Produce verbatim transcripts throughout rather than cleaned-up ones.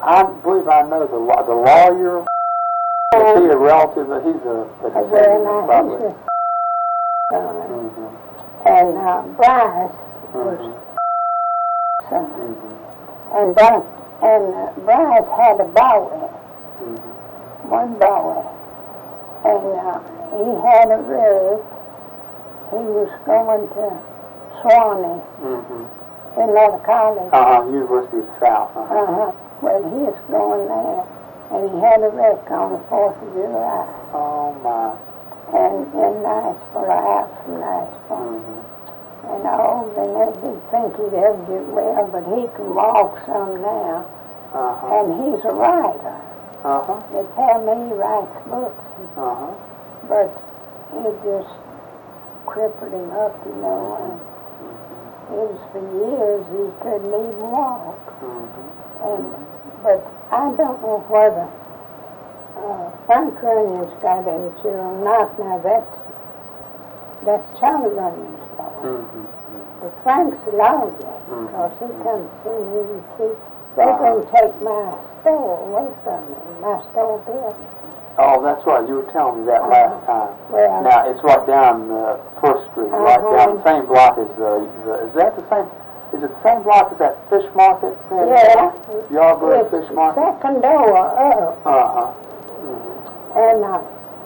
I believe I know the law, the lawyer. Is he a relative? He's a, a Well, descendant, now, probably. he's a son. Mm-hmm. And uh, Bryce was Mm-hmm. son. Mm-hmm. And, Bryce, and uh, Bryce had a boy, Mm-hmm. one boy. And uh, he had a rig. He was going to Swanee, Mm-hmm. in another college. Uh-huh, University of the South. Uh-huh. Uh-huh. Well, he was going there, and he had a wreck on the fourth of July. Oh, my. And in Nashville, out from Nashville. Mm-hmm. And oh, they never did think he'd ever get well, but he can walk some now. Uh-huh. And he's a writer. Uh-huh. They tell me he writes books, Uh-huh. but it just crippled him up, you know. And it was for years he couldn't even walk. Mm-hmm. And but I don't know whether uh, Frank Runyon's got any children or not. Now that's that's Charlie Runyon's boy. Mm-hmm. But Frank's a lawyer, Mhm. because he comes to see me and see they're Uh-huh. going to take my store away from me, my store building. Oh, that's right. You were telling me that Uh-huh. last time. Well, Now, it's right down uh, First Street, right Uh-huh. down the same block as, uh, the, is that the same, is it the same block as that fish market? yeah, Yardbird it's Fish Market? second door up, Uh-huh. Mm-hmm. and uh,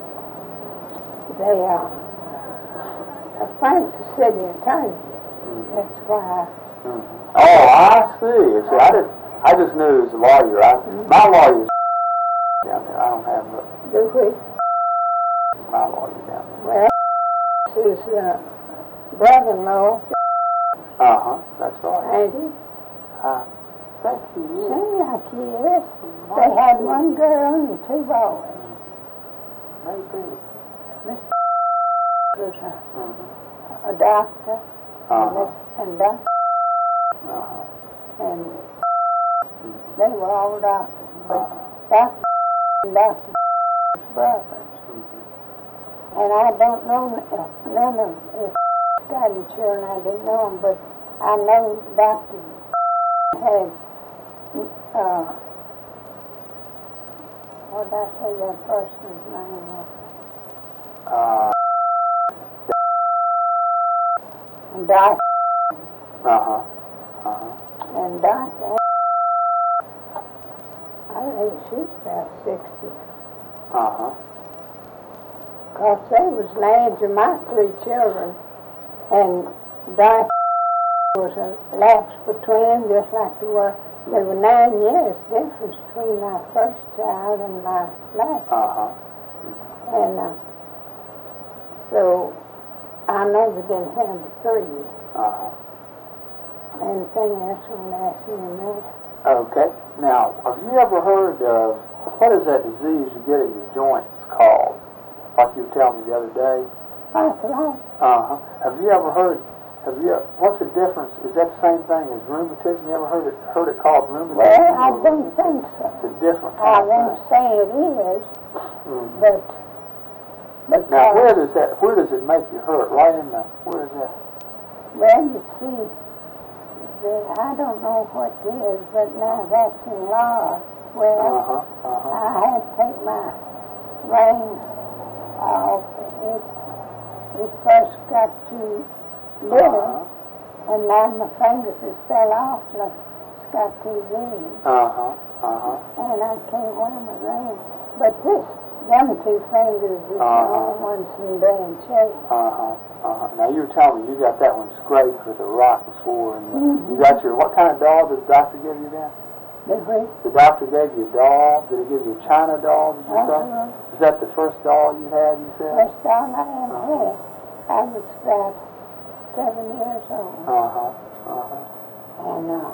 they uh, uh, Frank's the city attorney. Mm-hmm. That's why. Mm-hmm. Oh, I see. See, I didn't, I just knew he was a lawyer. I, my lawyer's down there. I don't have a, Do we? my lawyer down there. Well, this is uh, brother-in-law, Uh-huh. That's right. ain't he? I think he is. Seems like he is. They had one girl and two boys. Maybe. Mister was a, Mm-hmm. a doctor, and, Uh-huh. Miss, and doctor, Uh-huh. and they were all doctors. But Uh-huh. Doctor and Doctor brothers. Mm-hmm. And I don't know n- none of if got any children. I didn't know them, but I know Doctor had. Uh, what did I say that person's name was? Uh, And Doctor uh-huh. Uh-huh. and Doctor. I think she's about sixty. Uh-huh. Because they was lads of my three children, and Doctor was a lapse between them, just like they were. There were nine years difference between my first child and my last. Uh-huh. And uh, so I know they didn't have the three. Uh-huh. Anything else you want to ask me on that? Okay. Now, have you ever heard of, what is that disease you get in your joints called? Like you were telling me the other day. Arthritis. Uh-huh. Have you ever heard, have you, what's the difference? Is that the same thing as rheumatism? You ever heard it, heard it called rheumatism? Well, I don't think so. It's a different I kind won't of thing. say it is, Mhm. but because, Now, where does that, where does it make you hurt? Right in the, where is that? well, you see, the, I don't know what it is, but now that's in law. Well, Uh-huh. Uh-huh. I had to take my ring off. It, it first got too little, Uh-huh. and now my fingers just fell off till it's got too big, Uh-huh. Uh-huh. and I can't wear my ring. But this, them two fingers is the Uh-huh. only ones in bad shape. Uh-huh. Uh-huh. Now, you were telling me you got that one scraped with a rock before, and Mhm. you got your, what kind of doll did the doctor give you then? Did we? The doctor gave you a doll? Did he give you a China doll, did you say? Uh-huh. Is that the first doll you had, you said? First all I ever had. I was about seven years old. Uh-huh. Uh-huh. And, uh,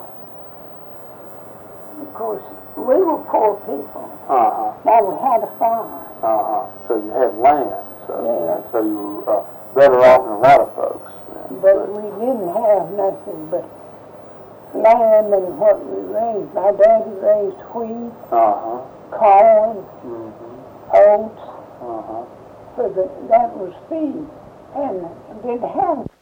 of course, we were poor people. Uh-huh. Now we had a farm. Uh-huh. So you had land, so, Yeah. so you were uh, better off than a lot of folks. then. But we didn't have nothing but land and what we raised. My daddy raised wheat, Uh-huh. corn, Mm-hmm. oats, Uh-huh. so that, that was feed. And didn't have